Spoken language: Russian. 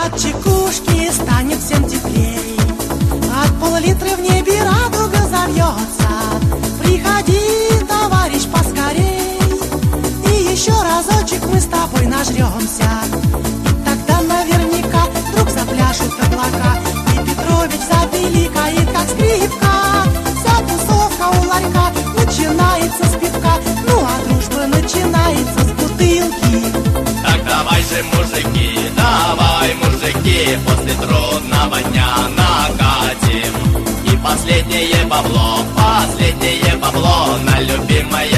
От чекушки станет всем теплей, от пол-литра в небе радуга завьется. Приходи, товарищ, поскорей, и еще разочек мы с тобой нажремся. И тогда наверняка вдруг запляшут облака, и Петрович запиликает, как скрипка. Вся тусовка у ларька начинается с пивка, ну а дружба начинается с бутылки. Так давай же, мужики, после трудного дня накатим. И последнее бабло на любимое